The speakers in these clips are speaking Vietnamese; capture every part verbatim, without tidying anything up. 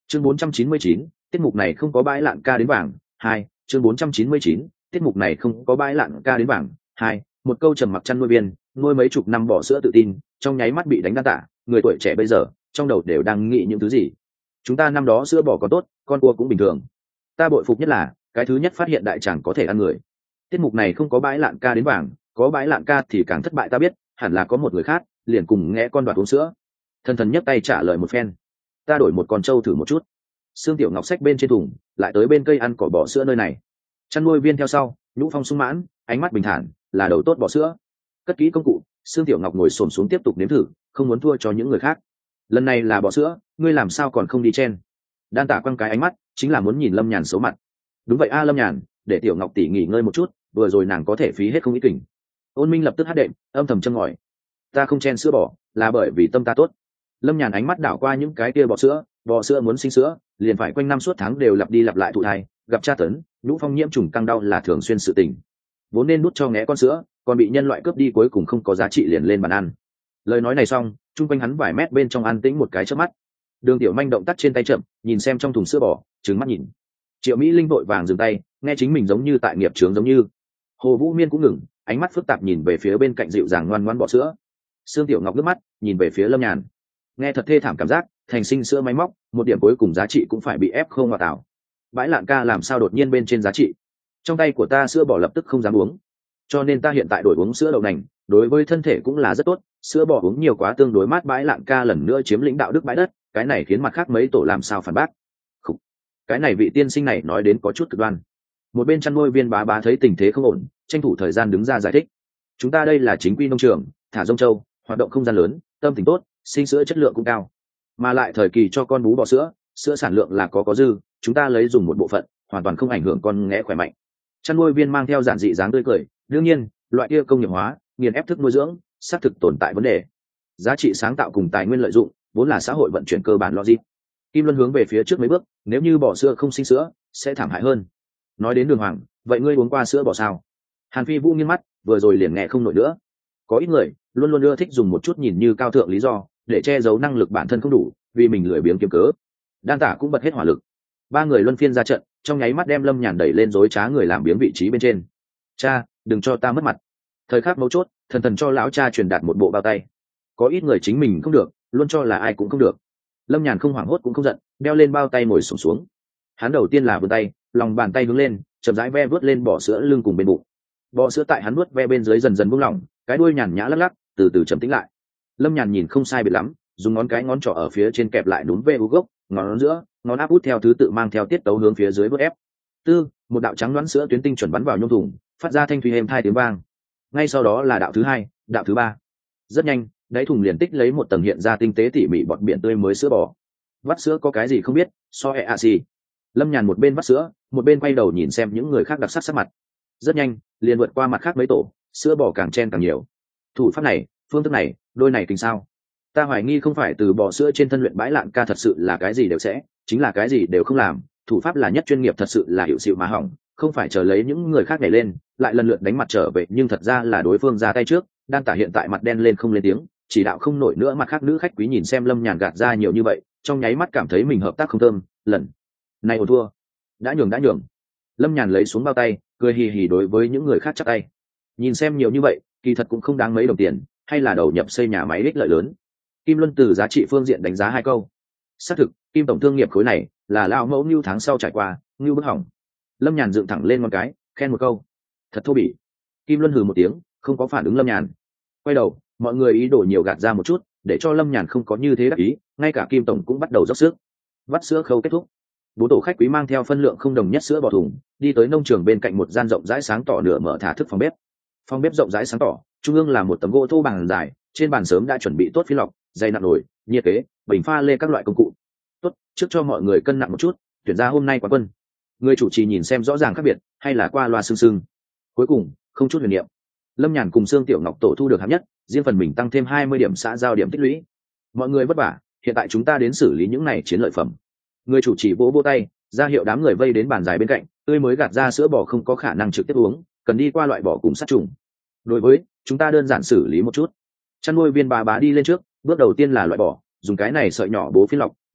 chương bốn trăm chín mươi chín, tiết mục này không có bãi lạn ca đến bảng hai. Chương bốn trăm chín mươi chín, tiết mục này không có bãi lạn ca đến bảng hai. Một câu trầm mặc chăn nuôi viên nuôi mấy chục năm bò sữa tự tin trong nháy mắt bị đánh đa tạ. Người tuổi trẻ bây giờ trong đầu đều đang nghĩ những thứ gì. Chúng ta năm đó sữa bò có tốt, con cua cũng bình thường. Ta bội phục nhất là cái thứ nhất phát hiện đại tràng có thể ăn người. Tiết mục này không có bãi lạn ca đến bảng, có bãi lạn ca thì càng thất bại. Ta biết hẳn là có một người khác liền cùng nghe con đoạt uống sữa. Thần thần nhấc tay trả lời một phen. Ta đổi một con trâu thử một chút. Sương Tiểu Ngọc xách bên trên thùng lại tới bên cây ăn cỏ bò sữa nơi này. Chăn nuôi viên theo sau, Nhũ Phong sung mãn, ánh mắt bình thản, là đầu tốt bò sữa. Cất kỹ công cụ, Sương Tiểu Ngọc ngồi xổm xuống tiếp tục nếm thử, không muốn thua cho những người khác. Lần này là bò sữa, ngươi làm sao còn không đi chen? Đan Tả quăng cái ánh mắt, chính là muốn nhìn Lâm Nhàn xấu mặt. Đúng vậy a Lâm Nhàn, để Tiểu Ngọc tỷ nghỉ ngơi một chút, vừa rồi nàng có thể phí hết không ít kình. Ôn Minh lập tức hát đệm, âm thầm châm ngòi. Ta không chen sữa bò, là bởi vì tâm ta tốt. Lâm Nhàn ánh mắt đảo qua những cái kia bò sữa, bò sữa muốn sinh sữa, liền phải quanh năm suốt tháng đều lặp đi lặp lại thụ thai, gặp tra tấn, Nhũ Phong nhiễm trùng căng đau là thường xuyên sự tình. Vốn nên đút cho ngẽ con sữa, còn bị nhân loại cướp đi cuối cùng không có giá trị liền lên bàn ăn. Lời nói này xong, chung quanh hắn vài mét bên trong an tĩnh một cái chớp mắt. Đường Tiểu Manh động tác trên tay chậm, nhìn xem trong thùng sữa bò, trừng mắt nhìn. Triệu Mỹ Linh vội vàng dừng tay, nghe chính mình giống như tại nghiệp chướng giống như. Hồ Vũ Miên cũng ngừng, ánh mắt phức tạp nhìn về phía bên cạnh dịu dàng ngoan ngoãn bò sữa. Sương Tiểu Ngọc nước mắt nhìn về phía Lâm Nhàn, nghe thật thê thảm cảm giác, thành sinh sữa máy móc, một điểm cuối cùng giá trị cũng phải bị ép không hòa tạo. Bãi lạn ca làm sao đột nhiên bên trên giá trị? Trong tay của ta sữa bò lập tức không dám uống, cho nên ta hiện tại đổi uống sữa đậu nành, đối với thân thể cũng là rất tốt. Sữa bò uống nhiều quá tương đối mát. Bãi lạn ca lần nữa chiếm lĩnh đạo đức bãi đất, cái này khiến mặt khác mấy tổ làm sao phản bác. Khủ. Cái này vị tiên sinh này nói đến có chút cực đoan. Một bên chăn nuôi viên bá bá thấy tình thế không ổn, tranh thủ thời gian đứng ra giải thích. Chúng ta đây là chính quy nông trường, thả rông châu, hoạt động không gian lớn, tâm tình tốt, sinh sữa chất lượng cũng cao, mà lại thời kỳ cho con bú bò sữa, sữa sản lượng là có có dư, chúng ta lấy dùng một bộ phận, hoàn toàn không ảnh hưởng con nghé khỏe mạnh. Chăn nuôi viên mang theo giản dị dáng tươi cười, đương nhiên loại kia công nghiệp hóa, nghiền ép thức nuôi dưỡng, xác thực tồn tại vấn đề. Giá trị sáng tạo cùng tài nguyên lợi dụng vốn là xã hội vận chuyển cơ bản logic. Kim Luân hướng về phía trước mấy bước, nếu như bò sữa không sinh sữa sẽ thảm hại hơn. Nói đến Đường Hoàng, vậy ngươi uống qua sữa bò sao? Hàn Phi Vũ nghiêng mắt, vừa rồi liền nghe không nổi nữa. Có ít người luôn luôn ưa thích dùng một chút nhìn như cao thượng lý do để che giấu năng lực bản thân không đủ, vì mình lười biếng kiếm cớ. Đan Tả cũng bật hết hỏa lực, ba người luân phiên ra trận, trong nháy mắt đem Lâm Nhàn đẩy lên dối trá người làm biếng vị trí bên trên. Cha, đừng cho ta mất mặt. Thời khắc mấu chốt, thần thần cho lão cha truyền đạt một bộ bao tay. Có ít người chính mình không được, luôn cho là ai cũng không được. Lâm Nhàn không hoảng hốt cũng không giận, đeo lên bao tay ngồi xổm xuống, xuống. Hắn đầu tiên là vươn tay, lòng bàn tay hướng lên, chậm rãi ve vớt lên bò sữa lưng cùng bên bụng. Bò sữa tại hắn nuốt ve bên dưới dần dần buông lỏng, cái đuôi nhàn nhã lắc lắc, từ từ chậm tĩnh lại. Lâm Nhàn nhìn không sai biệt lắm, dùng ngón cái ngón trỏ ở phía trên kẹp lại núm ve u gốc, ngón giữa, ngón áp út theo thứ tự mang theo tiết tấu hướng phía dưới vớt ép. Tư, một đạo trắng đoán sữa tuyến tinh chuẩn bắn vào nhôm thùng, phát ra thanh thủy êm thai tiếng vang. Ngay sau đó là đạo thứ hai, đạo thứ ba. Rất nhanh, đáy thùng liền tích lấy một tầng hiện ra tinh tế tỉ mỉ bọt biển tươi mới sữa bò. Vắt sữa có cái gì không biết, so e a xì. Lâm Nhàn một bên vắt sữa, một bên quay đầu nhìn xem những người khác đặc sắc sắc mặt. Rất nhanh, liền vượt qua mặt khác mấy tổ, sữa bò càng chen càng nhiều. Thủ pháp này, phương thức này, đôi này tính sao? Ta hoài nghi không phải từ bò sữa trên thân luyện bãi lạn ca thật sự là cái gì đều sẽ, chính là cái gì đều không làm. Thủ pháp là nhất chuyên nghiệp thật sự là hiệu xịu mà hỏng, không phải chờ lấy những người khác nhảy lên, lại lần lượt đánh mặt trở về, nhưng thật ra là đối phương ra tay trước. Đan Tả hiện tại mặt đen lên không lên tiếng, chỉ đạo không nổi nữa. Mặt khác nữ khách quý nhìn xem Lâm Nhàn gạt ra nhiều như vậy, trong nháy mắt cảm thấy mình hợp tác không thơm, lần này ổn thua. Đã nhường đã nhường. Lâm Nhàn lấy xuống bao tay, cười hì hì đối với những người khác chắp tay. Nhìn xem nhiều như vậy, kỳ thật cũng không đáng mấy đồng tiền, hay là đầu nhập xây nhà máy ích lợi lớn. Kim Luân từ giá trị phương diện đánh giá hai câu. Xác thực, Kim tổng thương nghiệp khối này là lao mẫu như tháng sau trải qua, như bức hỏng. Lâm Nhàn dựng thẳng lên một cái, khen một câu. Thật thô bỉ. Kim Luân hừ một tiếng, không có phản ứng Lâm Nhàn. Quay đầu, mọi người ý đồ nhiều gạt ra một chút, để cho Lâm Nhàn không có như thế đắc ý, ngay cả Kim tổng cũng bắt đầu dốc sức. Vắt sữa khâu kết thúc. Bốn tổ khách quý mang theo phân lượng không đồng nhất sữa bò thùng, đi tới nông trường bên cạnh một gian rộng rãi sáng tỏ nửa mở thả thức phòng bếp. Phòng bếp rộng rãi sáng tỏ, trung ương là một tấm gỗ thô bằng dài, trên bàn sớm đã chuẩn bị tốt phi lọc, dây nặng nồi, nhiệt kế, bình pha lê các loại công cụ. Tốt, trước cho mọi người cân nặng một chút, tuyển ra hôm nay quán quân. Người chủ trì nhìn xem rõ ràng khác biệt, hay là qua loa sưng sưng. Cuối cùng, không chút huyền niệm. Lâm Nhàn cùng Sương Tiểu Ngọc tổ thu được hạng nhất, riêng phần mình tăng thêm hai mươi điểm xã giao điểm tích lũy. Mọi người vất vả, hiện tại chúng ta đến xử lý những này chiến lợi phẩm. Người chủ trì vỗ vỗ tay, ra hiệu đám người vây đến bàn dài bên cạnh, tươi mới gạt ra sữa bò không có khả năng trực tiếp uống, cần đi qua loại bỏ cùng sát trùng. Đối với, chúng ta đơn giản xử lý một chút. Chăn nuôi viên bà bá đi lên trước, bước đầu tiên là loại bỏ, dùng cái này sợi nhỏ bố phi lọc,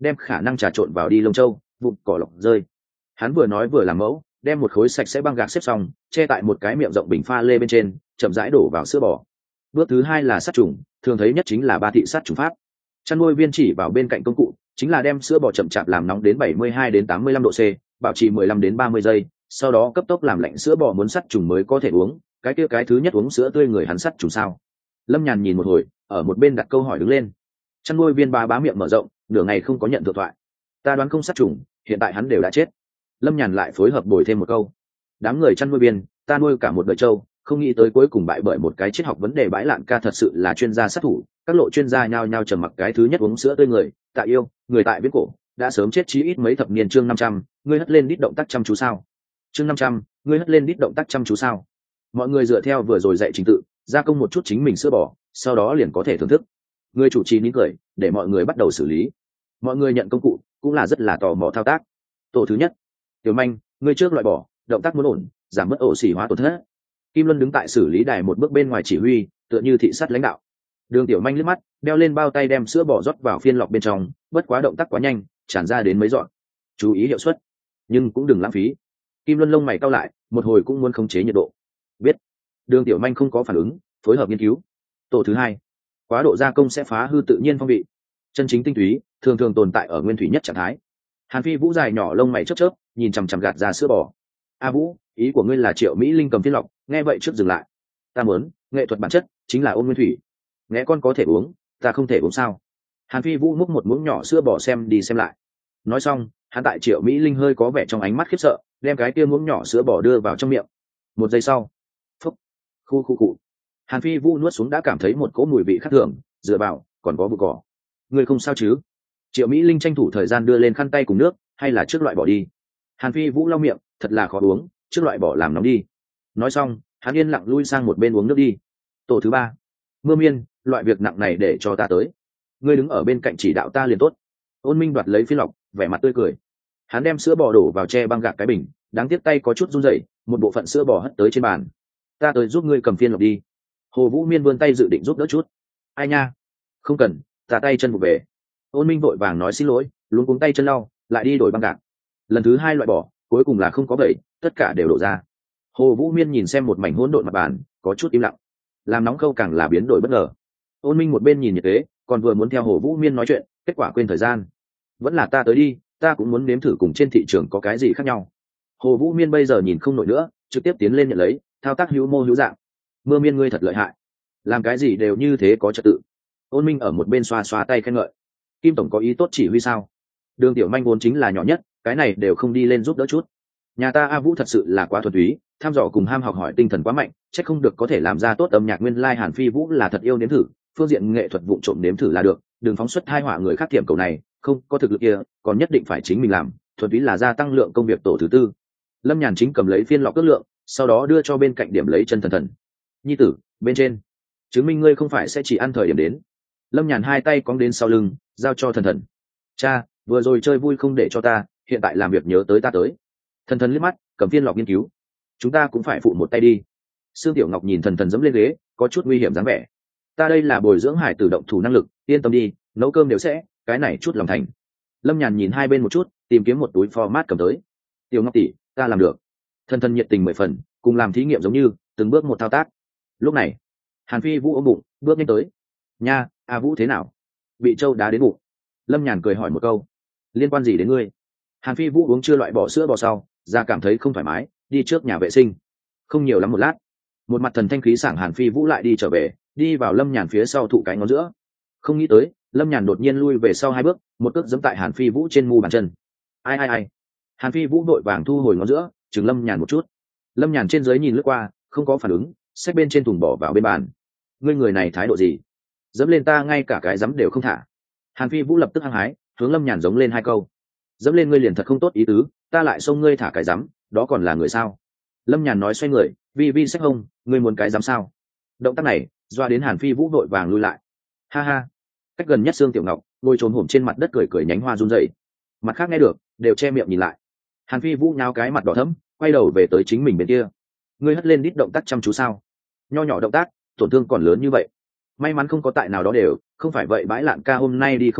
đem khả năng trà trộn vào đi lông châu vụn cỏ lọc rơi. Hắn vừa nói vừa làm mẫu, đem một khối sạch sẽ băng gạc xếp xong, che tại một cái miệng rộng bình pha lê bên trên, chậm rãi đổ vào sữa bò. Bước thứ hai là sát trùng, thường thấy nhất chính là ba thị sát trùng pháp. Chăn nuôi viên chỉ vào bên cạnh công cụ, chính là đem sữa bò chậm chạp làm nóng đến bảy mươi hai đến tám mươi lăm độ C, bảo trì mười lăm đến ba mươi giây, sau đó cấp tốc làm lạnh sữa bò muốn sát trùng mới có thể uống. Cái kia cái thứ nhất uống sữa tươi người hắn sát trùng sao? Lâm Nhàn nhìn một hồi, ở một bên đặt câu hỏi đứng lên. Chăn nuôi viên ba bá miệng mở rộng, nửa ngày không có nhận được thoại. Ta đoán không sát trùng, hiện tại hắn đều đã chết. Lâm Nhàn lại phối hợp bồi thêm một câu. Đám người chăn nuôi viên, ta nuôi cả một đời trâu, không nghĩ tới cuối cùng bại bởi một cái triết học vấn đề bãi lạn ca thật sự là chuyên gia sát thủ. Các lộ chuyên gia nhao nhao trầm mặc cái thứ nhất uống sữa tươi người, Tạ Yêu, người tại viễn cổ, đã sớm chết chí ít mấy thập niên. Chương năm trăm, ngươi hất lên đít động tác chăm chú sao? Chương năm trăm, ngươi hất lên đít động tác chăm chú sao? Mọi người dựa theo vừa rồi dạy trình tự, gia công một chút chính mình sữa bò, sau đó liền có thể thưởng thức. Người chủ trì nín cười, để mọi người bắt đầu xử lý. Mọi người nhận công cụ, cũng là rất là tò mò thao tác. Tổ thứ nhất, Tiểu Manh, ngươi trước loại bỏ, động tác muốn ổn, giảm bớt ổ xỉ hóa tổn thất. Kim Luân đứng tại xử lý đài một bước bên ngoài chỉ huy, tựa như thị sát lãnh đạo. Đường Tiểu Manh liếc mắt, đeo lên bao tay đem sữa bò rót vào phiên lọc bên trong, bất quá động tác quá nhanh, tràn ra đến mấy giọt. Chú ý hiệu suất, nhưng cũng đừng lãng phí. Kim Luân lông mày cau lại, một hồi cũng muốn khống chế nhiệt độ. Biết. Đường Tiểu Manh không có phản ứng, phối hợp nghiên cứu. Tổ thứ hai, quá độ gia công sẽ phá hư tự nhiên phong vị. Chân chính tinh túy thường thường tồn tại ở nguyên thủy nhất trạng thái. Hàn Phi Vũ dài nhỏ lông mày chớp chớp, nhìn chằm chằm gạt ra sữa bò. A Vũ, ý của ngươi là Triệu Mỹ Linh cầm phiên lọc? Nghe vậy trước dừng lại. Ta muốn, nghệ thuật bản chất chính là ôn nguyên thủy. Nghe con có thể uống, ta không thể uống sao? Hàn Phi Vũ múc một muỗng nhỏ sữa bò xem đi xem lại. Nói xong, hắn tại Triệu Mỹ Linh hơi có vẻ trong ánh mắt khiếp sợ, đem cái kia muỗng nhỏ sữa bò đưa vào trong miệng. Một giây sau, phúc, khu khu cụ. Hàn Phi Vũ nuốt xuống đã cảm thấy một cỗ mùi vị khác thường, dựa vào, còn có bụi cỏ. Ngươi không sao chứ? Triệu Mỹ Linh tranh thủ thời gian đưa lên khăn tay cùng nước, hay là trước loại bỏ đi. Hàn Phi Vũ lau miệng, thật là khó uống, trước loại bỏ làm nóng đi. Nói xong, hắn yên lặng lui sang một bên uống nước đi. Tổ thứ ba, Mưa Miên, loại việc nặng này để cho ta tới. Ngươi đứng ở bên cạnh chỉ đạo ta liền tốt. Ôn Minh đoạt lấy phiên lọc, vẻ mặt tươi cười. Hắn đem sữa bò đổ vào che băng gạc cái bình, đáng tiếc tay có chút run rẩy, một bộ phận sữa bò hất tới trên bàn. Ta tới giúp ngươi cầm phiên lọc đi. Hồ Vũ Miên vươn tay dự định giúp đỡ chút. Ai nha, không cần, ta tay chân vụ về. Ôn Minh vội vàng nói xin lỗi, luống cuống tay chân lau, lại đi đổi băng gạc. Lần thứ hai loại bỏ, cuối cùng là không có bẫy, tất cả đều đổ ra. Hồ Vũ Miên nhìn xem một mảnh hỗn độn mặt bàn, có chút im lặng. Làm nóng khâu càng là biến đổi bất ngờ. Ôn Minh một bên nhìn nhiệt tế, còn vừa muốn theo Hồ Vũ Miên nói chuyện, kết quả quên thời gian. Vẫn là ta tới đi, ta cũng muốn nếm thử cùng trên thị trường có cái gì khác nhau. Hồ Vũ Miên bây giờ nhìn không nổi nữa, trực tiếp tiến lên nhận lấy, thao tác hữu mô hữu dạng. Mưa Miên ngươi thật lợi hại, làm cái gì đều như thế có trật tự. Ôn Minh ở một bên xoa xoa tay khen ngợi. Kim tổng có ý tốt chỉ huy sao? Đường Tiểu Manh vốn chính là nhỏ nhất, cái này đều không đi lên giúp đỡ chút. Nhà ta A Vũ thật sự là quá thuần túy, tham dò cùng ham học hỏi tinh thần quá mạnh, chắc không được có thể làm ra tốt âm nhạc. Nguyên lai Hàn Phi Vũ là thật yêu nếm thử, phương diện nghệ thuật vụng trộm nếm thử là được, đừng phóng xuất hai họa người khác tiệm cầu này, không có thực lực kia, còn nhất định phải chính mình làm, thuần túy là gia tăng lượng công việc. Tổ thứ tư, Lâm Nhàn chính cầm lấy phiên lọc ước lượng, sau đó đưa cho bên cạnh điểm lấy chân thần thần. Nhi tử, bên trên, chứng minh ngươi không phải sẽ chỉ ăn thời điểm đến. Lâm Nhàn hai tay cong đến sau lưng, giao cho thần thần. Cha, vừa rồi chơi vui không để cho ta, hiện tại làm việc nhớ tới ta tới. Thần thần liếc mắt, cầm phiên lọc nghiên cứu. Chúng ta cũng phải phụ một tay đi. Sương Tiểu Ngọc nhìn thần thần dẫm lên ghế, có chút nguy hiểm dáng vẻ. Ta đây là bồi dưỡng hải tử động thủ năng lực, yên tâm đi, nấu cơm đều sẽ, cái này chút lòng thành. Lâm Nhàn nhìn hai bên một chút, tìm kiếm một túi format cầm tới. Tiểu Ngọc tỷ, ta làm được. Thần thần nhiệt tình mười phần, cùng làm thí nghiệm giống như, từng bước một thao tác. Lúc này, Hàn Phi Vũ ôm bụng, bước nhanh tới. Nha, A Vũ thế nào? Bị trâu đá đến bụng. Lâm Nhàn cười hỏi một câu. Liên quan gì đến ngươi? Hàn Phi Vũ uống chưa loại bỏ sữa bò sau, ra cảm thấy không thoải mái, đi trước nhà vệ sinh. Không nhiều lắm một lát, một mặt thần thanh khí sảng Hàn Phi Vũ lại đi trở về, đi vào Lâm Nhàn phía sau thụ cái ngón giữa. Không nghĩ tới, Lâm Nhàn đột nhiên lui về sau hai bước, một cước giẫm tại Hàn Phi Vũ trên mu bàn chân. Ai ai ai? Hàn Phi Vũ đội vàng thu hồi ngón giữa, chừng Lâm Nhàn một chút. Lâm Nhàn trên dưới nhìn lướt qua, không có phản ứng, xách bên trên thùng bỏ vào bên bàn. Ngươi người này thái độ gì? Dẫm lên ta ngay cả cái dám đều không thả. Hàn Phi Vũ lập tức hăng hái, hướng Lâm Nhàn giống lên hai câu. Dẫm lên ngươi liền thật không tốt ý tứ, ta lại xông ngươi thả cái dám, đó còn là người sao? Lâm Nhàn nói xoay người, vi vi xách hông, ngươi muốn cái dám sao? Động tác này doa đến Hàn Phi Vũ vội vàng lui lại. Ha ha. Cách gần nhất Sương Tiểu Ngọc ngồi trồn hổm trên mặt đất cười cười nhánh hoa run rẩy. Mặt khác nghe được, đều che miệng nhìn lại. Hàn Phi Vũ nháo cái mặt đỏ thẫm, quay đầu về tới chính mình bên kia. Ngươi hất lên đít động tác chăm chú sao? Nho nhỏ động tác, tổn thương còn lớn như vậy. May mắn không có tại nào đó đều, không phải vậy bãi lạn ca hôm nay đi không được,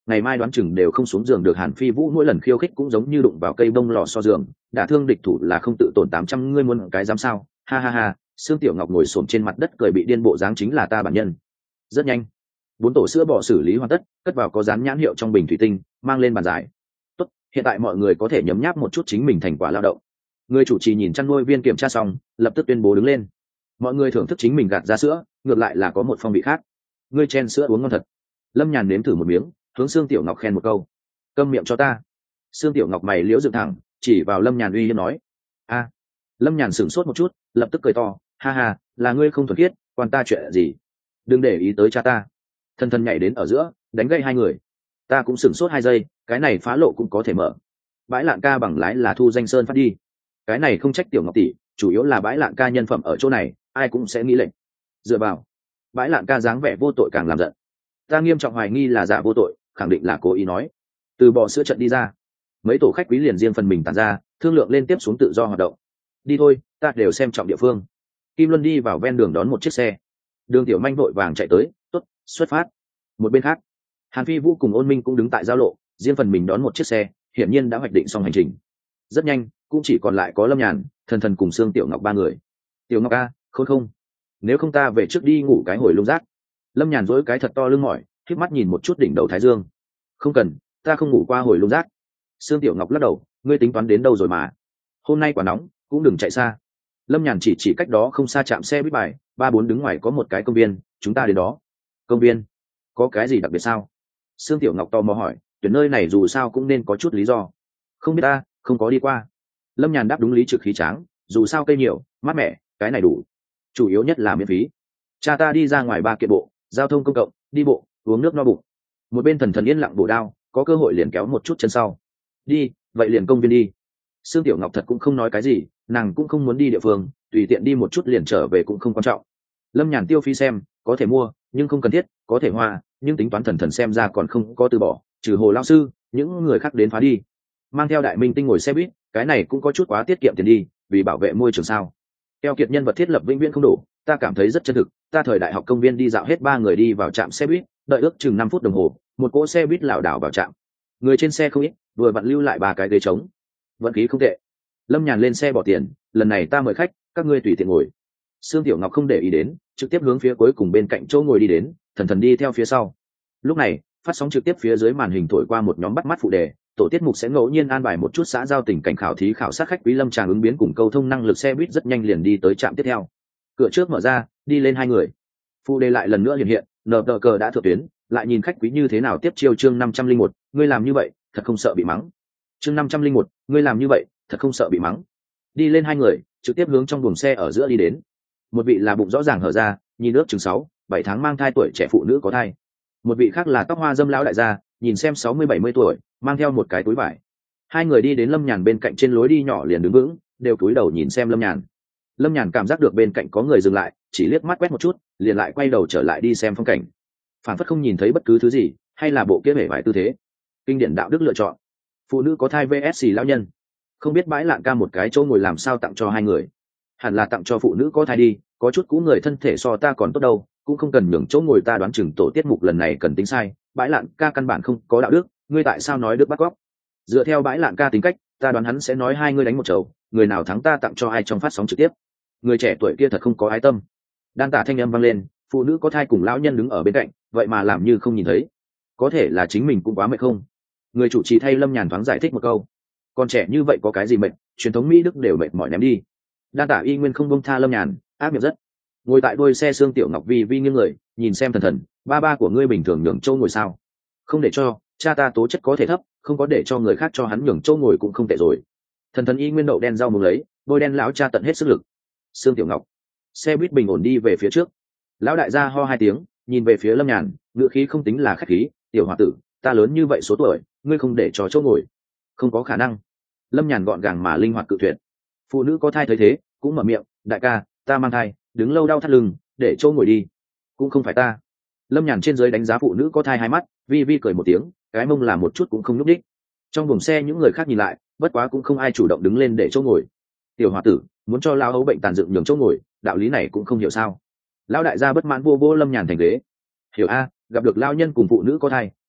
ngày mai đoán chừng đều không xuống giường được. Hàn Phi Vũ mỗi lần khiêu khích cũng giống như đụng vào cây bông lò xo giường, đả thương địch thủ là không tự tổn tám trăm, ngươi muốn cái dám sao? Ha ha ha. Sương Tiểu Ngọc ngồi xổm trên mặt đất cười bị điên bộ dáng chính là ta bản nhân. Rất nhanh, bốn tổ sữa bò xử lý hoàn tất, cất vào có dán nhãn hiệu trong bình thủy tinh, mang lên bàn giải. Tốt, hiện tại mọi người có thể nhấm nháp một chút chính mình thành quả lao động. Người chủ trì nhìn chăn nuôi viên kiểm tra xong, lập tức tuyên bố đứng lên. Mọi người thưởng thức chính mình gạt ra sữa, ngược lại là có một phong vị khác. Ngươi chen sữa uống ngon thật. Lâm Nhàn nếm thử một miếng, hướng Sương Tiểu Ngọc khen một câu. Câm miệng cho ta. Sương Tiểu Ngọc mày liễu dựng thẳng, chỉ vào Lâm Nhàn uy hiếp nói. A. Lâm Nhàn sửng sốt một chút, lập tức cười to. Ha ha, là ngươi không thuần khiết, quan ta chuyện gì? Đừng để ý tới cha ta. Thân thân nhảy đến ở giữa, đánh gây hai người. Ta cũng sửng sốt hai giây, cái này phá lộ cũng có thể mở. Bãi Lạn ca bằng lái là Thu Danh Sơn phát đi. Cái này không trách Tiểu Ngọc tỷ, chủ yếu là Bãi Lạn ca nhân phẩm ở chỗ này, ai cũng sẽ nghĩ lệnh. Dựa vào. Bãi Lạn ca dáng vẻ vô tội càng làm giận. Ta nghiêm trọng hoài nghi là giả vô tội, khẳng định là cố ý nói. Từ bò sữa trận đi ra, mấy tổ khách quý liền riêng phần mình tản ra, thương lượng lên tiếp xuống tự do hoạt động. Đi thôi, ta đều xem trọng địa phương. Kim Luân đi vào ven đường đón một chiếc xe. Đường Tiểu Manh vội vàng chạy tới, tốt, xuất phát. Một bên khác, Hàn Phi Vũ cùng Ôn Minh cũng đứng tại giao lộ, riêng phần mình đón một chiếc xe, hiển nhiên đã hoạch định xong hành trình. Rất nhanh, cũng chỉ còn lại có Lâm Nhàn, Thần Thần cùng Sương Tiểu Ngọc ba người. Tiểu Ngọc a, khốn không, nếu không ta về trước đi ngủ cái hồi lung rác. Lâm Nhàn dỗi cái thật to lưng mỏi, khép mắt nhìn một chút đỉnh đầu thái dương. Không cần, ta không ngủ qua hồi lung rác. Sương Tiểu Ngọc lắc đầu, ngươi tính toán đến đâu rồi mà? Hôm nay quả nóng, cũng đừng chạy xa. Lâm Nhàn chỉ chỉ cách đó không xa trạm xe buýt bài, ba bốn đứng ngoài có một cái công viên, chúng ta đến đó. Công viên? Có cái gì đặc biệt sao? Sương Tiểu Ngọc tò mò hỏi, tuyển nơi này dù sao cũng nên có chút lý do. Không biết ta, không có đi qua. Lâm Nhàn đáp đúng lý trực khí tráng, dù sao cây nhiều, mát mẻ, cái này đủ. Chủ yếu nhất là miễn phí. Cha ta đi ra ngoài ba kiện bộ, giao thông công cộng, đi bộ, uống nước no bụng. Một bên Thần Thần yên lặng bổ đao, có cơ hội liền kéo một chút chân sau. Đi, vậy liền công viên đi. Sương Tiểu Ngọc thật cũng không nói cái gì, nàng cũng không muốn đi địa phương, tùy tiện đi một chút liền trở về cũng không quan trọng. Lâm Nhàn tiêu phí xem, có thể mua, nhưng không cần thiết, có thể hoa, nhưng tính toán Thần Thần xem ra còn không có từ bỏ, trừ Hồ lão sư, những người khác đến phá đi. Mang theo Đại Minh Tinh ngồi xe buýt, cái này cũng có chút quá tiết kiệm tiền đi, vì bảo vệ môi trường sao. Keo kiệt nhân vật thiết lập vĩnh viễn không đủ, ta cảm thấy rất chân thực. Ta thời đại học công viên đi dạo hết ba người đi vào trạm xe buýt, đợi ước chừng năm phút đồng hồ, một cỗ xe buýt lảo đảo vào trạm. Người trên xe không ít, vừa vặn lưu lại ba cái ghế trống. Vận khí không tệ. Lâm Nhàn lên xe bỏ tiền, lần này ta mời khách, các ngươi tùy tiện ngồi. Sương Tiểu Ngọc không để ý đến, trực tiếp hướng phía cuối cùng bên cạnh chỗ ngồi đi đến, Thần Thần đi theo phía sau. Lúc này, phát sóng trực tiếp phía dưới màn hình thổi qua một nhóm bắt mắt phụ đề, tổ tiết mục sẽ ngẫu nhiên an bài một chút xã giao tình cảnh khảo thí khảo sát khách quý lâm tràng ứng biến cùng câu thông năng lực xe buýt rất nhanh liền đi tới trạm tiếp theo. Cửa trước mở ra, đi lên hai người. Phụ đề lại lần nữa hiện hiện, nờ tờ cờ đã thượng tuyến, lại nhìn khách quý như thế nào tiếp chiêu chương năm trăm linh một, ngươi làm như vậy, thật không sợ bị mắng. Chương năm trăm linh một, ngươi làm như vậy, thật không sợ bị mắng. Đi lên hai người, trực tiếp hướng trong buồng xe ở giữa đi đến. Một vị là bụng rõ ràng hở ra, nhìn ước chừng sáu, bảy tháng mang thai tuổi trẻ phụ nữ có thai. Một vị khác là tóc hoa dâm lão đại gia, nhìn xem sáu mươi bảy mươi tuổi, mang theo một cái túi vải. Hai người đi đến Lâm Nhàn bên cạnh trên lối đi nhỏ liền đứng vững, đều cúi đầu nhìn xem Lâm Nhàn. Lâm Nhàn cảm giác được bên cạnh có người dừng lại, chỉ liếc mắt quét một chút, liền lại quay đầu trở lại đi xem phong cảnh. Phản phất không nhìn thấy bất cứ thứ gì, hay là bộ kia bể vải tư thế. Kinh điển đạo đức lựa chọn. Phụ nữ có thai vs lão nhân. Không biết Bãi Lạn ca một cái chỗ ngồi làm sao tặng cho hai người. Hẳn là tặng cho phụ nữ có thai đi, có chút cũ người thân thể so ta còn tốt đâu, cũng không cần nhường chỗ ngồi ta đoán chừng tổ tiết mục lần này cần tính sai. Bãi Lạn ca căn bản không có đạo đức, ngươi tại sao nói đức bắt cóc? Dựa theo Bãi Lạn ca tính cách, ta đoán hắn sẽ nói hai ngươi đánh một chầu, người nào thắng ta tặng cho ai trong phát sóng trực tiếp. Người trẻ tuổi kia thật không có ái tâm. Đan tả thanh âm vang lên, phụ nữ có thai cùng lão nhân đứng ở bên cạnh, vậy mà làm như không nhìn thấy. Có thể là chính mình cũng quá mệt không? Người chủ trì thay Lâm Nhàn thoáng giải thích một câu. Con trẻ như vậy có cái gì mệt, truyền thống Mỹ Đức đều mệt mỏi ném đi. Đan tả y nguyên không bông tha Lâm Nhàn, ác miệng rất. Ngồi tại đuôi xe Sương Tiểu Ngọc vi vi nghiêng người, nhìn xem Thần Thần, ba ba của ngươi bình thường nhường châu ngồi sao? Không để cho, cha ta tố chất có thể thấp, không có để cho người khác cho hắn nhường châu ngồi cũng không tệ rồi. Thần Thần y nguyên đậu đen rau mùng lấy, bôi đen lão cha tận hết sức lực. Sương Tiểu Ngọc, xe buýt bình ổn đi về phía trước. Lão đại gia ho hai tiếng, nhìn về phía Lâm Nhàn, ngữ khí không tính là khách khí, tiểu hòa tử, ta lớn như vậy số tuổi, ngươi không để cho chỗ ngồi, không có khả năng. Lâm Nhàn gọn gàng mà linh hoạt cự tuyệt. Phụ nữ có thai thấy thế, cũng mở miệng, đại ca, ta mang thai, đứng lâu đau thắt lưng, để chỗ ngồi đi. Cũng không phải ta. Lâm Nhàn trên dưới đánh giá phụ nữ có thai hai mắt, vi vi cười một tiếng, cái mông là một chút cũng không nhúc đích. Trong buồng xe những người khác nhìn lại, bất quá cũng không ai chủ động đứng lên để chỗ ngồi. Tiểu hòa tử, muốn cho lao hấu bệnh tàn dựng nhường chỗ ngồi, đạo lý này cũng không hiểu sao. Lão đại gia bất mãn vô vô Lâm Nhàn thành ghế. Hiểu a, gặp được lao nhân cùng phụ nữ có thai,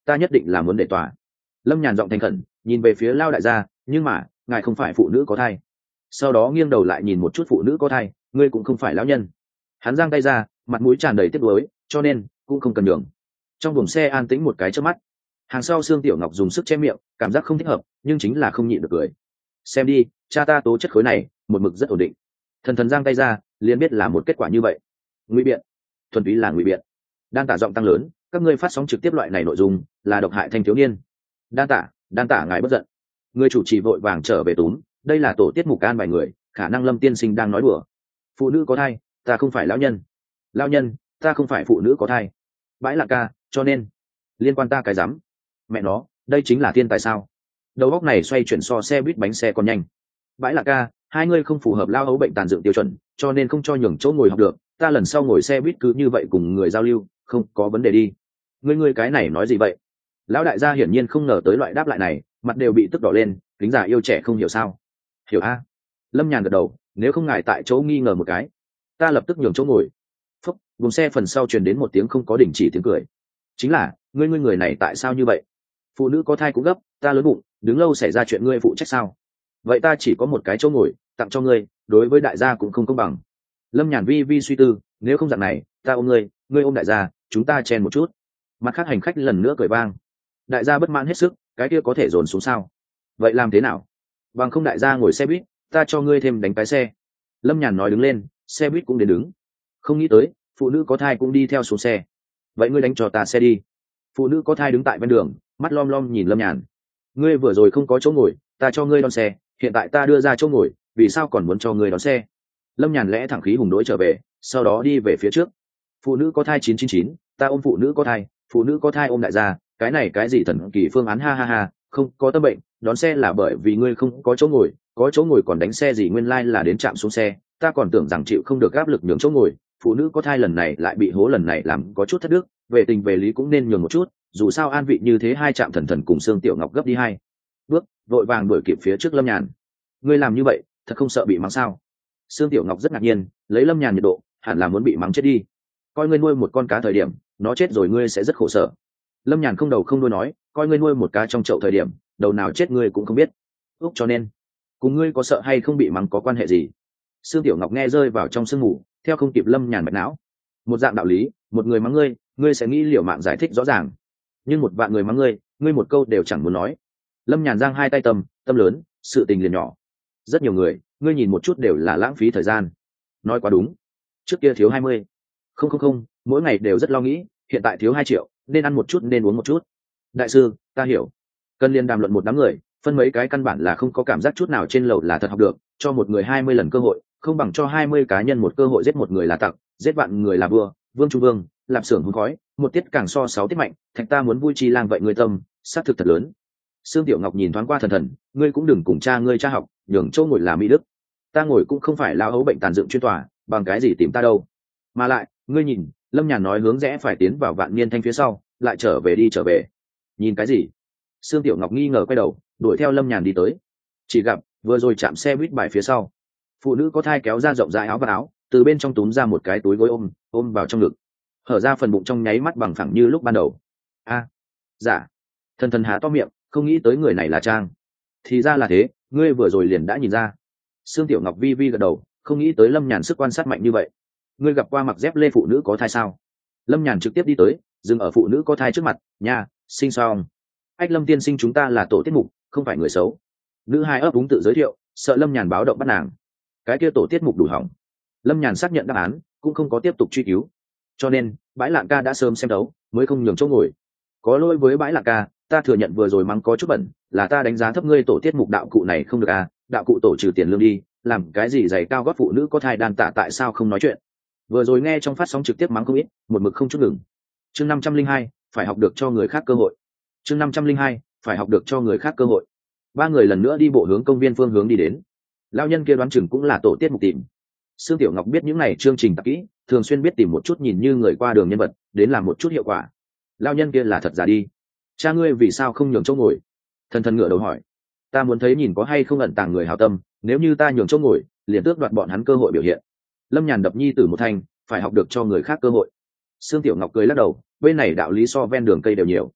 ta nhất định là muốn để tòa. Lâm Nhàn giọng thành khẩn nhìn về phía Lao đại gia, nhưng mà ngài không phải phụ nữ có thai. Sau đó nghiêng đầu lại nhìn một chút phụ nữ có thai, ngươi cũng không phải lão nhân. Hắn giang tay ra, mặt mũi tràn đầy tiếc nuối, cho nên cũng không cần đường. Trong buồng xe an tĩnh một cái chớp mắt, hàng sau Sương Tiểu Ngọc dùng sức che miệng, cảm giác không thích hợp nhưng chính là không nhịn được cười. Xem đi, cha ta tố chất khối này một mực rất ổn định. Thần thần giang tay ra, liền biết là một kết quả như vậy. Ngụy biện, thuần túy là ngụy biện. Đan tả giọng tăng lớn, các ngươi phát sóng trực tiếp loại này nội dung là độc hại thanh thiếu niên. Đan tả, đan tả ngài bất giận. Người chủ trì vội vàng trở về túm, đây là tổ tiết mục an bài người, khả năng Lâm tiên sinh đang nói đùa. Phụ nữ có thai, ta không phải lão nhân. Lão nhân, ta không phải phụ nữ có thai. Bãi lạc ca, cho nên liên quan ta cái rắm. Mẹ nó, đây chính là thiên tài sao? Đầu óc này xoay chuyển so xe buýt bánh xe còn nhanh. Bãi lạc ca, hai ngươi không phù hợp lao ấu bệnh tàn dựng tiêu chuẩn, cho nên không cho nhường chỗ ngồi học được. Ta lần sau ngồi xe buýt cứ như vậy cùng người giao lưu, không có vấn đề đi. Ngươi ngươi cái này nói gì vậy? Lão đại gia hiển nhiên không ngờ tới loại đáp lại này, mặt đều bị tức đỏ lên, kính già yêu trẻ không hiểu sao? Hiểu a? Lâm Nhàn gật đầu, nếu không ngại tại chỗ nghi ngờ một cái, ta lập tức nhường chỗ ngồi. Phúc, vùng xe phần sau truyền đến một tiếng không có đình chỉ tiếng cười. Chính là, ngươi ngươi người này tại sao như vậy? Phụ nữ có thai cũng gấp, ta lớn bụng, đứng lâu xảy ra chuyện ngươi phụ trách sao? Vậy ta chỉ có một cái chỗ ngồi, tặng cho ngươi, đối với đại gia cũng không công bằng. Lâm Nhàn vi vi suy tư, nếu không dạng này, ta ôm ngươi, ngươi ôm đại gia, chúng ta chen một chút. Mặt khác hành khách lần nữa cười vang. Đại gia bất mãn hết sức, cái kia có thể dồn xuống sao? Vậy làm thế nào? Bằng không đại gia ngồi xe buýt, ta cho ngươi thêm đánh cái xe. Lâm Nhàn nói đứng lên, xe buýt cũng đến đứng. Không nghĩ tới, phụ nữ có thai cũng đi theo xuống xe. Vậy ngươi đánh cho ta xe đi. Phụ nữ có thai đứng tại ven đường, mắt lom lom nhìn Lâm Nhàn. Ngươi vừa rồi không có chỗ ngồi, ta cho ngươi đón xe, hiện tại ta đưa ra chỗ ngồi, vì sao còn muốn cho ngươi đón xe? Lâm Nhàn lẽ thẳng khí hùng đối trở về, sau đó đi về phía trước. Phụ nữ có thai chín chín chín, ta ôm phụ nữ có thai, phụ nữ có thai ôm đại gia, cái này cái gì thần kỳ phương án ha ha ha, không có tâm bệnh, đón xe là bởi vì ngươi không có chỗ ngồi, có chỗ ngồi còn đánh xe gì, nguyên lai like là đến trạm xuống xe, ta còn tưởng rằng chịu không được áp lực nhường chỗ ngồi, phụ nữ có thai lần này lại bị hố lần này làm có chút thất đức, về tình về lý cũng nên nhường một chút, dù sao an vị như thế hai trạm thần thần cùng Sương Tiểu Ngọc gấp đi hai bước, vội vàng đuổi kịp phía trước Lâm Nhàn. Ngươi làm như vậy, thật không sợ bị mắng sao? Sương Tiểu Ngọc rất ngạc nhiên, lấy Lâm Nhàn nhiệt độ, hẳn là muốn bị mắng chết đi. Coi ngươi nuôi một con cá thời điểm, nó chết rồi ngươi sẽ rất khổ sở. Lâm Nhàn không đầu không đuôi nói, coi ngươi nuôi một cá trong chậu thời điểm, đầu nào chết ngươi cũng không biết. Úc cho nên, cùng ngươi có sợ hay không bị mắng có quan hệ gì? Sương Tiểu Ngọc nghe rơi vào trong sương ngủ, theo không kịp Lâm Nhàn mạch não. Một dạng đạo lý, một người mắng ngươi, ngươi sẽ nghĩ liều mạng giải thích rõ ràng. Nhưng một vạn người mắng ngươi, ngươi một câu đều chẳng muốn nói. Lâm Nhàn giang hai tay tâm, tâm lớn, sự tình liền nhỏ. Rất nhiều người, ngươi nhìn một chút đều là lãng phí thời gian. Nói quá đúng. Trước kia thiếu hai mươi. Không không không, mỗi ngày đều rất lo nghĩ, hiện tại thiếu hai triệu, nên ăn một chút nên uống một chút. Đại sư, ta hiểu. Cần liên đàm luận một đám người, phân mấy cái căn bản là không có cảm giác chút nào trên lầu là thật học được, cho một người hai mươi lần cơ hội, không bằng cho hai mươi cá nhân một cơ hội giết một người là tặc, giết vạn người là vua, vương trung vương, lạp xưởng hùng khói, một tiết càng so sáu tiết mạnh, thạch ta muốn vui chi lang vậy người tâm, sát thực thật lớn. Sương Tiểu Ngọc nhìn thoáng qua thần thần, ngươi cũng đừng cùng cha ngươi cha học, nhường chỗ ngồi là mỹ đức. Ta ngồi cũng không phải lao ấu bệnh tàn dựng chuyên tòa, bằng cái gì tìm ta đâu. Mà lại, ngươi nhìn, Lâm Nhàn nói hướng rẽ phải tiến vào Vạn Niên Thanh phía sau, lại trở về đi trở về. Nhìn cái gì? Sương Tiểu Ngọc nghi ngờ quay đầu, đuổi theo Lâm Nhàn đi tới. Chỉ gặp, vừa rồi chạm xe buýt bài phía sau. Phụ nữ có thai kéo ra rộng rãi áo và áo, từ bên trong túm ra một cái túi gối ôm, ôm vào trong ngực. Hở ra phần bụng trong nháy mắt bằng phẳng như lúc ban đầu. A, à, dạ. Thần thần há to miệng, không nghĩ tới người này là Trang. Thì ra là thế, ngươi vừa rồi liền đã nhìn ra. Sương Tiểu Ngọc vi vi gật đầu, không nghĩ tới Lâm Nhàn sức quan sát mạnh như vậy. Ngươi gặp qua mặc dép lê phụ nữ có thai sao? Lâm Nhàn trực tiếp đi tới, dừng ở phụ nữ có thai trước mặt, nha, sinh xong. Ách Lâm tiên sinh, chúng ta là tổ tiết mục, không phải người xấu. Nữ hai ấp úng tự giới thiệu, sợ Lâm Nhàn báo động bắt nàng. Cái kia tổ tiết mục đủ hỏng. Lâm Nhàn xác nhận đáp án, cũng không có tiếp tục truy cứu. Cho nên, Bãi Lạng ca đã sớm xem đấu, mới không nhường chỗ ngồi. Có lỗi với Bãi Lạng ca, ta thừa nhận vừa rồi mắng có chút bẩn, là ta đánh giá thấp ngươi tổ tiết mục đạo cụ này không được à, đạo cụ tổ trừ tiền lương đi, làm cái gì giày cao gót phụ nữ có thai đàn tả tại sao không nói chuyện. Vừa rồi nghe trong phát sóng trực tiếp mắng không ít, một mực không chút ngừng. Chương năm trăm linh hai, phải học được cho người khác cơ hội. Chương năm trăm linh hai, phải học được cho người khác cơ hội. Ba người lần nữa đi bộ hướng công viên phương hướng đi đến. Lão nhân kia đoán chừng cũng là tổ tiết mục tìm. Sương Tiểu Ngọc biết những này chương trình tập kỹ, thường xuyên biết tìm một chút nhìn như người qua đường nhân vật, đến làm một chút hiệu quả. Lão nhân kia là thật giả đi. Cha ngươi vì sao không nhường chỗ ngồi? Thần thần ngửa đầu hỏi. Ta muốn thấy nhìn có hay không ẩn tàng người hảo tâm, nếu như ta nhường chỗ ngồi, liền tước đoạt bọn hắn cơ hội biểu hiện. Lâm Nhàn đập nhi tử một thanh, phải học được cho người khác cơ hội. Sương Tiểu Ngọc cười lắc đầu, bên này đạo lý so ven đường cây đều nhiều.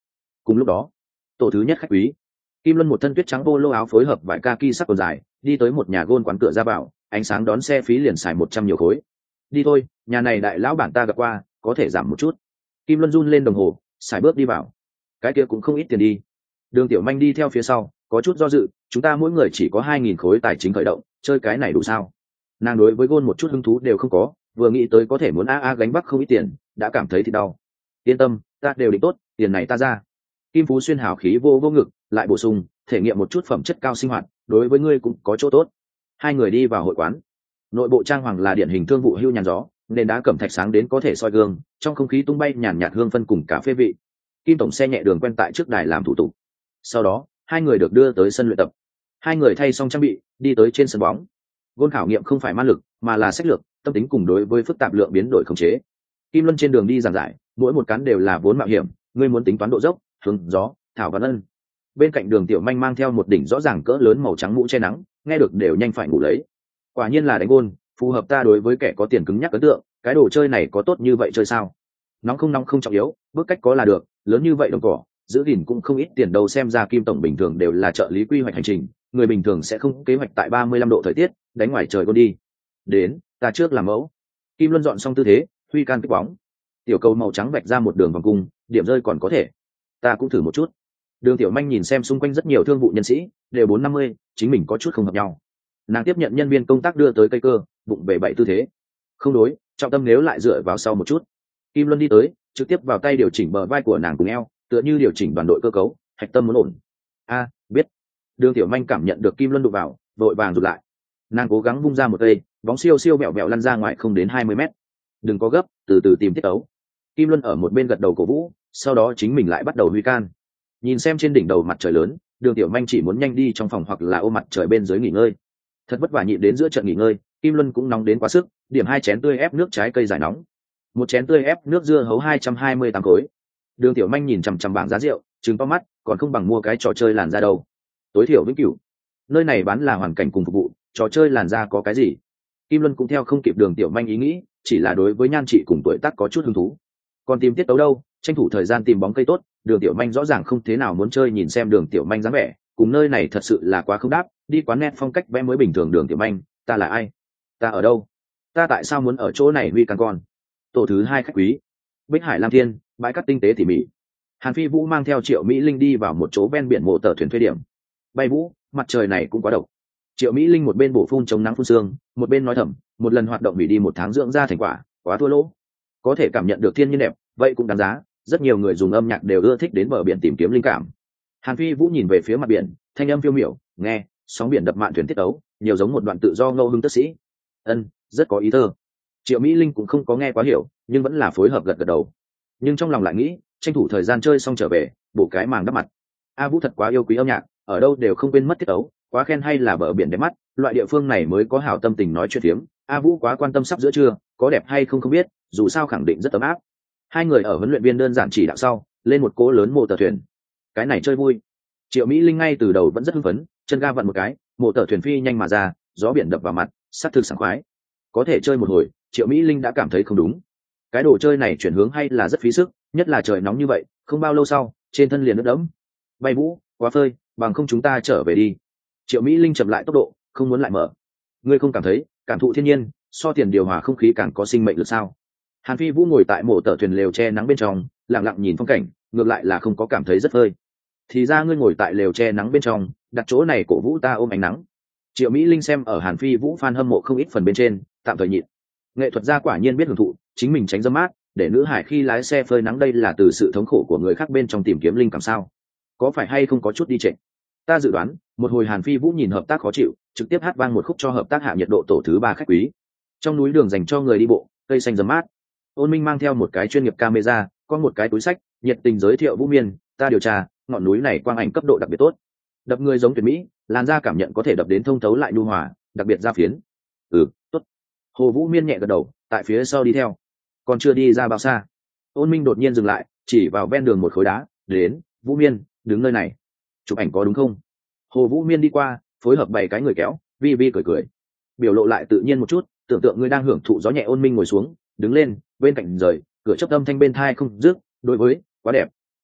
Cùng lúc đó, tổ thứ nhất khách quý Kim Luân một thân tuyết trắng polo áo phối hợp vải kaki sắc quần dài, đi tới một nhà gôn quán cửa ra vào, ánh sáng đón xe phí liền xài một trăm nhiều khối. Đi thôi, nhà này đại lão bản ta gặp qua, có thể giảm một chút. Kim Luân run lên đồng hồ, xài bước đi vào. Cái kia cũng không ít tiền đi. Đường Tiểu Manh đi theo phía sau, có chút do dự, chúng ta mỗi người chỉ có hai nghìn khối tài chính khởi động, chơi cái này đủ sao? Nàng đối với gôn một chút hứng thú đều không có, vừa nghĩ tới có thể muốn a a gánh vác không ít tiền, đã cảm thấy thì đau. Yên tâm, ta đều định tốt, tiền này ta ra. Kim Phú Xuyên hào khí vô vô ngực, lại bổ sung, thể nghiệm một chút phẩm chất cao sinh hoạt, đối với ngươi cũng có chỗ tốt. Hai người đi vào hội quán. Nội bộ trang hoàng là điển hình thương vụ hưu nhàn gió, nền đá cẩm thạch sáng đến có thể soi gương, trong không khí tung bay nhàn nhạt hương phân cùng cà phê vị. Kim tổng xe nhẹ đường quen tại trước đài làm thủ tục. Sau đó, hai người được đưa tới sân luyện tập. Hai người thay xong trang bị, đi tới trên sân bóng. Gôn khảo nghiệm không phải ma lực, mà là sách lược, tâm tính cùng đối với phức tạp lượng biến đổi khống chế. Kim Luân trên đường đi giảng giải, mỗi một cán đều là vốn mạo hiểm, ngươi muốn tính toán độ dốc, hướng gió, thảo văn ân. Bên cạnh Đường Tiểu Manh mang theo một đỉnh rõ ràng cỡ lớn màu trắng mũ che nắng, nghe được đều nhanh phải ngủ lấy. Quả nhiên là đánh gôn, phù hợp ta đối với kẻ có tiền cứng nhắc ấn tượng, cái đồ chơi này có tốt như vậy chơi sao? Nóng không nóng không trọng yếu, bước cách có là được, lớn như vậy đồng cỏ, giữ gìn cũng không ít tiền đâu, xem ra Kim tổng bình thường đều là trợ lý quy hoạch hành trình, người bình thường sẽ không kế hoạch tại ba mươi lăm độ thời tiết, đánh ngoài trời con đi. Đến, ta trước làm mẫu. Kim Luân dọn xong tư thế, huy can kích bóng. Tiểu cầu màu trắng vạch ra một đường vòng cung, điểm rơi còn có thể. Ta cũng thử một chút. Đường Tiểu Manh nhìn xem xung quanh rất nhiều thương vụ nhân sĩ, đều bốn năm mươi, chính mình có chút không hợp nhau. Nàng tiếp nhận nhân viên công tác đưa tới cây cơ, bụng về bảy tư thế. Không đối, trọng tâm nếu lại dựa vào sau một chút. Kim Luân đi tới, trực tiếp vào tay điều chỉnh bờ vai của nàng cùng eo, tựa như điều chỉnh đoàn đội cơ cấu, hạch tâm muốn ổn. A, biết. Đường Tiểu Manh cảm nhận được Kim Luân đụng vào, vội vàng rụt lại. Nàng cố gắng vung ra một cây, bóng siêu siêu bẹo bẹo lăn ra ngoài không đến hai mươi mét. Đừng có gấp, từ từ tìm tiết ấu. Kim Luân ở một bên gật đầu cổ vũ, sau đó chính mình lại bắt đầu huy can. Nhìn xem trên đỉnh đầu mặt trời lớn, Đường Tiểu Manh chỉ muốn nhanh đi trong phòng hoặc là ôm mặt trời bên dưới nghỉ ngơi. Thật vất vả nhịn đến giữa trận nghỉ ngơi, Kim Luân cũng nóng đến quá sức, điểm hai chén tươi ép nước trái cây giải nóng. Một chén tươi ép nước dưa hấu hai trăm hai mươi tám khối. Đường Tiểu Manh nhìn chằm chằm bảng giá rượu, trừng to mắt, còn không bằng mua cái trò chơi làn da đâu. Tối thiểu vĩnh cửu. Nơi này bán là hoàn cảnh cùng phục vụ, trò chơi làn da có cái gì? Kim Luân cũng theo không kịp Đường Tiểu Manh ý nghĩ, chỉ là đối với nhan trị cùng tuổi tác có chút hứng thú. Còn tìm tiết tấu đâu, tranh thủ thời gian tìm bóng cây tốt. Đường Tiểu Manh rõ ràng không thế nào muốn chơi, nhìn xem Đường Tiểu Manh dáng vẻ, cùng nơi này thật sự là quá không đáp. Đi quán net phong cách vẽ mới bình thường. Đường Tiểu Manh, ta là ai? Ta ở đâu? Ta tại sao muốn ở chỗ này huy càng con? Tổ thứ hai khách quý, Bích Hải Lam Thiên, bãi cát tinh tế tỉ mỉ. Hàn Phi Vũ mang theo Triệu Mỹ Linh đi vào một chỗ ven biển mộ tờ thuyền thuê điểm. Bay Vũ, mặt trời này cũng quá độc. Triệu Mỹ Linh một bên bổ phun chống nắng phun sương, một bên nói thầm, một lần hoạt động bị đi một tháng dưỡng ra thành quả, quá thua lỗ. Có thể cảm nhận được thiên nhiên đẹp, vậy cũng đáng giá. Rất nhiều người dùng âm nhạc đều ưa thích đến bờ biển tìm kiếm linh cảm. Hàn Phi Vũ nhìn về phía mặt biển, thanh âm phiêu miểu, nghe, sóng biển đập mạn thuyền tiết ấu, nhiều giống một đoạn tự do ngẫu hứng tất sĩ. Ân, rất có ý thơ. Triệu Mỹ Linh cũng không có nghe quá hiểu, nhưng vẫn là phối hợp gật gật đầu. Nhưng trong lòng lại nghĩ, tranh thủ thời gian chơi xong trở về, bổ cái màng đắp mặt. A Vũ thật quá yêu quý âm nhạc, ở đâu đều không quên mất tiết ấu, quá khen hay là bờ biển đẹp mắt, loại địa phương này mới có hảo tâm tình nói chuyện phiếm. A Vũ quá quan tâm sắp giữa trưa, có đẹp hay không không biết, dù sao khẳng định rất ấm áp. Hai người ở huấn luyện viên đơn giản chỉ đạo sau, lên một cỗ lớn mộ tờ thuyền. Cái này chơi vui. Triệu Mỹ Linh ngay từ đầu vẫn rất hưng phấn, chân ga vặn một cái, mộ tờ thuyền phi nhanh mà ra, gió biển đập vào mặt, sát thực sảng khoái. Có thể chơi một hồi, Triệu Mỹ Linh đã cảm thấy không đúng. Cái đồ chơi này chuyển hướng hay là rất phí sức, nhất là trời nóng như vậy, không bao lâu sau, trên thân liền ướt đẫm. Bay Vũ, quá phơi, bằng không chúng ta trở về đi. Triệu Mỹ Linh chậm lại tốc độ, không muốn lại mở. Ngươi không cảm thấy, cảm thụ thiên nhiên, so tiền điều hòa không khí càng có sinh mệnh lực sao? Hàn Phi Vũ ngồi tại mộ tờ thuyền lều che nắng bên trong, lặng lặng nhìn phong cảnh, ngược lại là không có cảm thấy rất phơi. Thì ra ngươi ngồi tại lều che nắng bên trong, đặt chỗ này cổ vũ ta ôm ánh nắng. Triệu Mỹ Linh xem ở Hàn Phi Vũ fan hâm mộ không ít phần bên trên, tạm thời nhịn. Nghệ thuật gia quả nhiên biết hưởng thụ, chính mình tránh dâm mát, để nữ hải khi lái xe phơi nắng, đây là từ sự thống khổ của người khác bên trong tìm kiếm linh cảm sao? Có phải hay không có chút đi trệ? Ta dự đoán, một hồi Hàn Phi Vũ nhìn hợp tác khó chịu, trực tiếp hát vang một khúc cho hợp tác hạ nhiệt độ tổ thứ ba khách quý. Trong núi đường dành cho người đi bộ, cây xanh rậm mát. Ôn Minh mang theo một cái chuyên nghiệp camera, có một cái túi sách, nhiệt tình giới thiệu Vũ Miên, ta điều tra, ngọn núi này quang ảnh cấp độ đặc biệt tốt. Đập người giống tuyệt mỹ, làn da cảm nhận có thể đập đến thông thấu lại nhu hòa, đặc biệt da phiến. Ừ, tốt. Hồ Vũ Miên nhẹ gật đầu, tại phía sau đi theo. Còn chưa đi ra bao xa, Ôn Minh đột nhiên dừng lại, chỉ vào ven đường một khối đá, đến, Vũ Miên, đứng nơi này. Chụp ảnh có đúng không? Hồ Vũ Miên đi qua, phối hợp bảy cái người kéo, vi vi cười cười. Biểu lộ lại tự nhiên một chút, tưởng tượng ngươi đang hưởng thụ gió nhẹ. Ôn Minh ngồi xuống, đứng lên, bên cạnh rời, cửa chớp âm thanh bên thai không dứt, đối với, quá đẹp.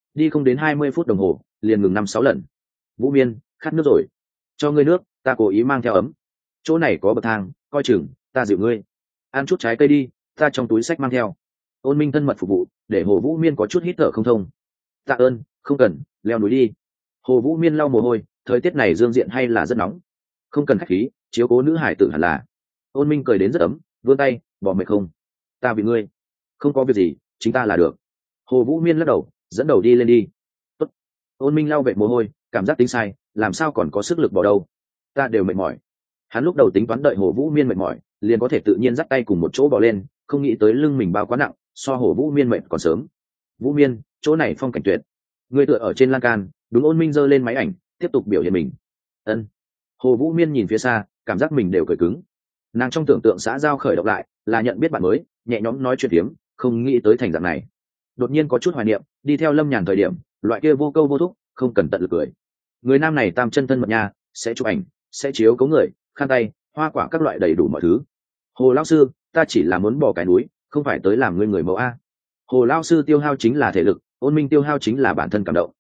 đi không đến hai mươi phút đồng hồ liền ngừng năm sáu lần. Vũ Miên, khát nước rồi, cho ngươi nước, ta cố ý mang theo ấm. Chỗ này có bậc thang, coi chừng ta dịu ngươi. Ăn chút trái cây đi, ta trong túi sách mang theo. Ôn Minh thân mật phục vụ, để Hồ Vũ Miên có chút hít thở không thông. Tạ ơn, không cần, leo núi đi. Hồ Vũ Miên lau mồ hôi, thời tiết này dương diện hay là rất nóng, không cần khách khí, chiếu cố nữ hải tử hẳn là. Ôn Minh cười đến rất ấm, vươn tay, bỏ mệt không, ta vì ngươi, không có việc gì, chính ta là được. Hồ Vũ Miên lắc đầu, dẫn đầu đi lên đi. Tốt. Ôn Minh lau vệ mồ hôi, cảm giác tính sai, làm sao còn có sức lực bỏ đâu, ta đều mệt mỏi. Hắn lúc đầu tính toán đợi Hồ Vũ Miên mệt mỏi liền có thể tự nhiên dắt tay cùng một chỗ bỏ lên, không nghĩ tới lưng mình bao quá nặng, so Hồ Vũ Miên mệt còn sớm. Vũ Miên, chỗ này phong cảnh tuyệt, người tựa ở trên lan can. Đúng. Ôn Minh giơ lên máy ảnh, tiếp tục biểu hiện mình. Ân. Hồ Vũ Miên nhìn phía xa, cảm giác mình đều cởi cứng. Nàng trong tưởng tượng xã giao khởi động lại là nhận biết bạn mới, nhẹ nhõm nói chuyện tiếng, không nghĩ tới thành dạng này. Đột nhiên có chút hoài niệm đi theo Lâm Nhàn thời điểm, loại kia vô câu vô thúc, không cần tận lực cười. Người nam này tam chân thân mật nha, sẽ chụp ảnh, sẽ chiếu cấu người, khăn tay, hoa quả các loại đầy đủ mọi thứ. Hồ lão sư, ta chỉ là muốn bỏ cái núi, không phải tới làm ngươi người mẫu a. Hồ lão sư tiêu hao chính là thể lực, Ôn Minh tiêu hao chính là bản thân cảm động.